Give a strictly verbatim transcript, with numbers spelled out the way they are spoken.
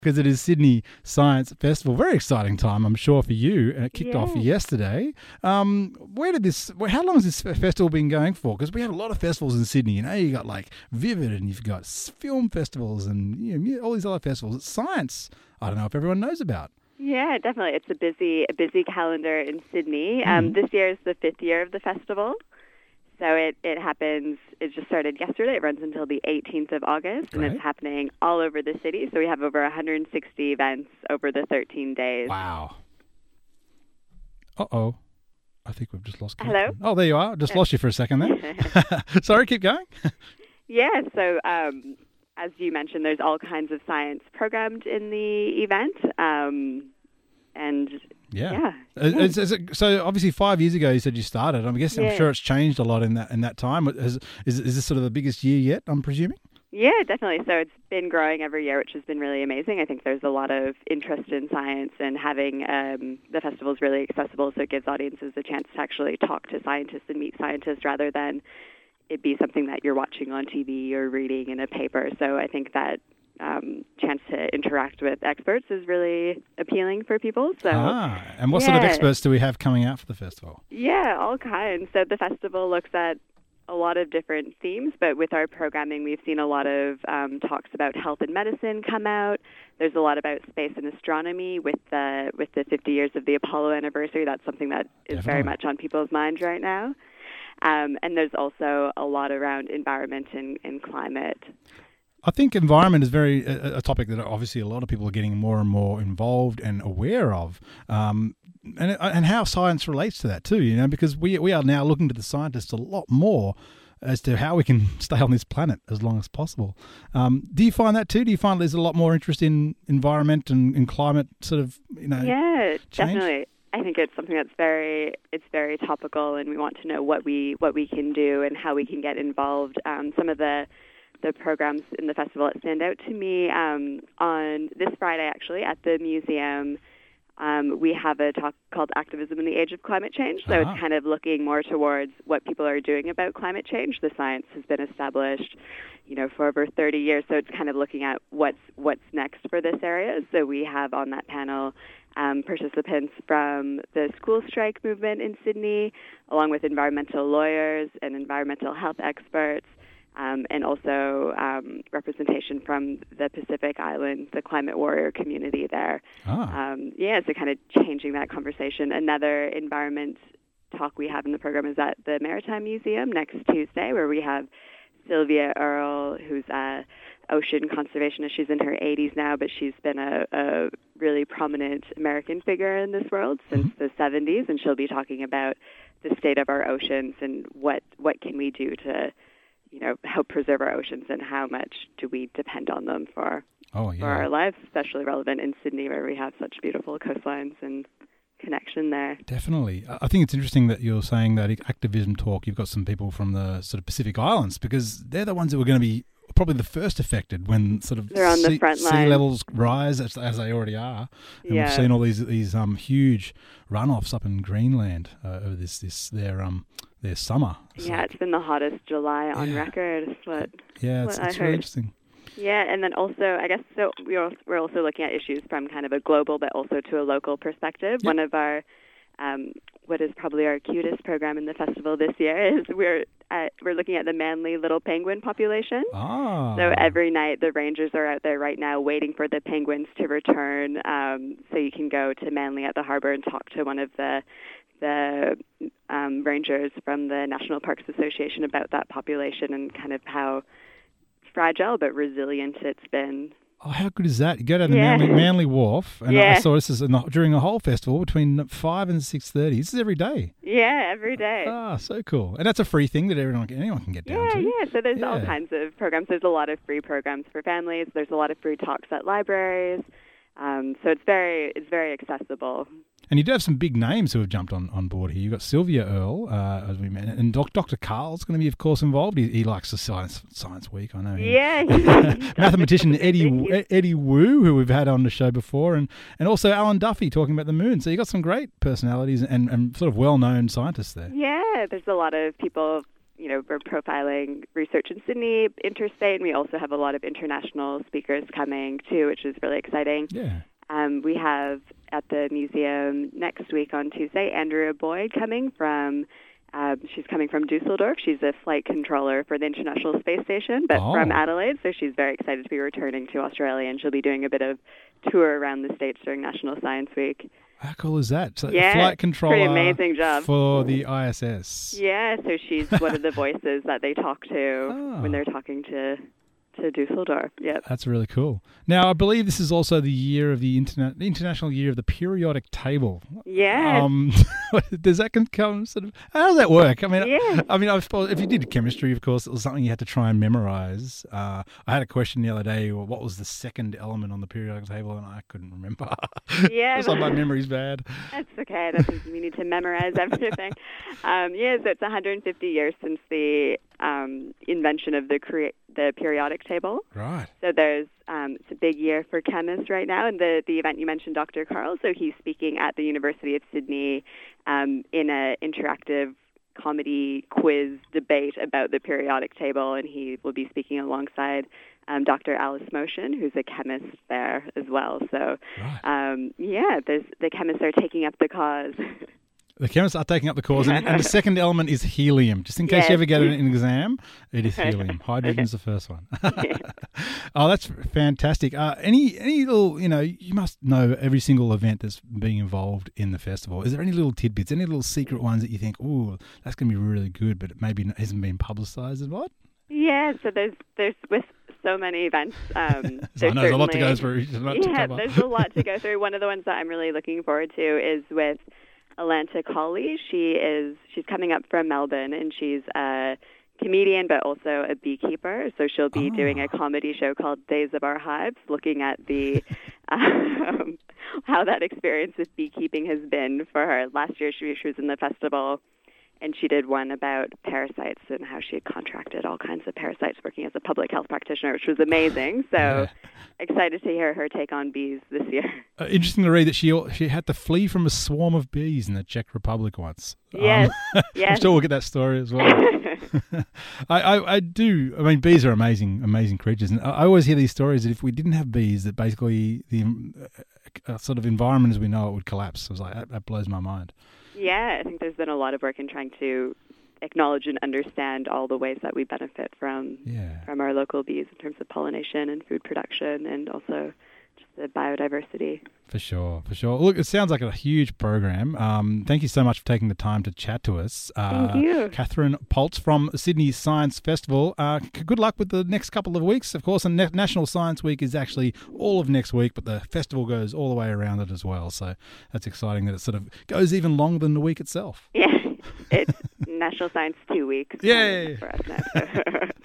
because it is Sydney Science Festival. Very exciting time, I'm sure, for you. And it kicked yeah. off yesterday. Um, where did this? How long has this festival been going for? Because we have a lot of festivals in Sydney. You know, you got like Vivid, and you've got film festivals, and you know, all these other festivals. It's science. I don't know if everyone knows about. Yeah, definitely. It's a busy, a busy calendar in Sydney. Um, Mm. This year is the fifth year of the festival. So it, it happens, it just started yesterday. It runs until the eighteenth of August, and Great. it's happening all over the city. So we have over one hundred sixty events over the thirteen days. Wow. Uh-oh. I think we've just lost Hello? connection. Oh, there you are. Just lost you for a second there. Sorry, keep going. Yeah, so um, as you mentioned, there's all kinds of science programmed in the event. Um, and Yeah. yeah. Is, is it, so obviously five years ago you said you started. I'm guessing, Yeah. I'm sure it's changed a lot in that in that time. Is, is, is this sort of the biggest year yet, I'm presuming? Yeah, definitely. So it's been growing every year, which has been really amazing. I think there's a lot of interest in science, and having um, the festival is really accessible, so it gives audiences a chance to actually talk to scientists and meet scientists rather than it be something that you're watching on T V or reading in a paper. So I think that um, chance to interact with experts is really appealing for people. So Ah, and what sort of yeah. experts do we have coming out for the festival? Yeah, all kinds. So the festival looks at a lot of different themes, but with our programming, we've seen a lot of um, talks about health and medicine come out. There's a lot about space and astronomy with the with the fifty years of the Apollo anniversary. That's something that is Definitely. very much on people's minds right now. Um, and there's also a lot around environment and, and climate. I think environment is very a, a topic that obviously a lot of people are getting more and more involved and aware of, um, and and how science relates to that too. You know, because we we are now looking to the scientists a lot more as to how we can stay on this planet as long as possible. Um, do you find that too? Do you find there's a lot more interest in environment and, and climate sort of, you know? Yeah, change? definitely. I think it's something that's very it's very topical, and we want to know what we what we can do and how we can get involved. Um, some of the the programs in the festival that stand out to me, um, on this Friday actually at the museum, um, we have a talk called Activism in the Age of Climate Change. So Ah. it's kind of looking more towards what people are doing about climate change. The science has been established, you know, for over thirty years. So it's kind of looking at what's what's next for this area. So we have on that panel um, participants from the school strike movement in Sydney, along with environmental lawyers and environmental health experts. Um, and also um, representation from the Pacific Island, the climate warrior community there. Ah. Um, yeah, so kind of changing that conversation. Another environment talk we have in the program is at the Maritime Museum next Tuesday, where we have Sylvia Earle, who's a ocean conservationist. She's in her eighties now, but she's been a, a really prominent American figure in this world since Mm-hmm. the seventies, and she'll be talking about the state of our oceans and what, what can we do to you know, help preserve our oceans, and how much do we depend on them for Oh, yeah. for our lives, especially relevant in Sydney, where we have such beautiful coastlines and connection there. Definitely. I think it's interesting that you're saying that activism talk, you've got some people from the sort of Pacific Islands, because they're the ones that were going to be probably the first affected when sort of They're on the sea, front sea line. levels rise, as, as they already are. And Yeah. we've seen all these these um huge runoffs up in Greenland uh, over this this their um their summer. It's Yeah, like- it's been the hottest July on Yeah. record. Is what yeah, it's, what I it's really heard. interesting. Yeah, and then also, I guess, so we're al- we're also looking at issues from kind of a global, but also to a local perspective. Yep. One of our, um, what is probably our cutest program in the festival this year is we're at, we're looking at the Manly little penguin population. Ah. So every night the rangers are out there right now waiting for the penguins to return. Um, so you can go to Manly at the harbour and talk to one of the the um, rangers from the National Parks Association about that population and kind of how fragile but resilient it's been. Oh, how good is that? You go down the Yeah. Manly, Manly Wharf, and I Yeah. saw this is in the, during a whole festival between five and six thirty. This is every day. Yeah, every day. Ah, so cool. And that's a free thing that everyone can, anyone can get down Yeah, to. yeah. So there's all Yeah. kinds of programs. There's a lot of free programs for families. There's a lot of free talks at libraries. Um, so it's very it's very accessible. And you do have some big names who have jumped on, on board here. You've got Sylvia Earle, uh, as we mentioned, and Doc, Doctor Carl's going to be, of course, involved. He, he likes the science science week, I know. him. Yeah. Mathematician Eddie Thank you. Eddie Wu, who we've had on the show before, and, and also Alan Duffy talking about the moon. So you've got some great personalities and, and sort of well-known scientists there. Yeah, there's a lot of people, you know, we're profiling research in Sydney, interstate, and we also have a lot of international speakers coming too, which is really exciting. Yeah. Um, we have at the museum next week on Tuesday, Andrea Boyd coming from, um, she's coming from Dusseldorf. She's a flight controller for the International Space Station, but Oh. from Adelaide, so she's very excited to be returning to Australia, and she'll be doing a bit of tour around the States during National Science Week. How cool is that? So Yeah, flight controller pretty amazing job. for the I S S. Yeah, so she's one of the voices that they talk to Oh. when they're talking to to Dusseldorf. Yep. That's really cool. Now, I believe this is also the year of the interna- the International Year of the Periodic Table. Yeah. Um, does that con- come sort of? How does that work? I mean, Yeah. I mean, I suppose if you did chemistry, of course, it was something you had to try and memorize. Uh, I had a question the other day. Well, what was the second element on the periodic table? And I couldn't remember. Yeah. It's like my memory's bad. That's okay. I don't think we need to memorize everything. Um, yeah, so it's one hundred fifty years since the um, invention of the crea- the periodic table. Right. So there's um, it's a big year for chemists right now, and the the event you mentioned, Doctor Carl. So he's speaking at the University of Sydney um, in an interactive comedy quiz debate about the periodic table, and he will be speaking alongside um, Doctor Alice Motion, who's a chemist there as well. So, Right. um, yeah, there's the chemists are taking up the cause. The chemists are taking up the cause, and, and the second element is helium. Just in case Yes. you ever get an exam, it is helium. Hydrogen's the first one. Oh, that's fantastic. Uh, any any little, you know, you must know every single event that's being involved in the festival. Is there any little tidbits, any little secret ones that you think, ooh, that's going to be really good, but it maybe hasn't been publicised? What? Yeah, so there's there's with so many events. Um, So I know there's a lot to go certainly- through. There's a lot to Yeah, cover. there's a lot to go through. One of the ones that I'm really looking forward to is with Alanta Colley. She is she's coming up from Melbourne, and she's a comedian but also a beekeeper. So she'll be Ah. doing a comedy show called Days of Our Hives, looking at the um, how that experience with beekeeping has been for her. Last year she, she was in the festival, and she did one about parasites and how she had contracted all kinds of parasites working as a public health practitioner, which was amazing. So Yeah. excited to hear her take on bees this year. Uh, interesting to read that she she had to flee from a swarm of bees in the Czech Republic once. Yes, I'm yes. sure we'll get that story as well. I, I, I do. I mean, bees are amazing, amazing creatures, and I, I always hear these stories that if we didn't have bees, that basically the uh, sort of environment as we know it would collapse. I was like, that, that blows my mind. Yeah, I think there's been a lot of work in trying to acknowledge and understand all the ways that we benefit from Yeah. from our local bees in terms of pollination and food production, and also just the biodiversity. For sure, for sure. Look, it sounds like a huge program. Um, thank you so much for taking the time to chat to us. Uh, Thank you. Catherine Poltz from Sydney Science Festival. Uh, c- good luck with the next couple of weeks. Of course, and Na- National Science Week is actually all of next week, but the festival goes all the way around it as well. So that's exciting that it sort of goes even longer than the week itself. Yeah, it's National Science Two Weeks Yay. for us now. So.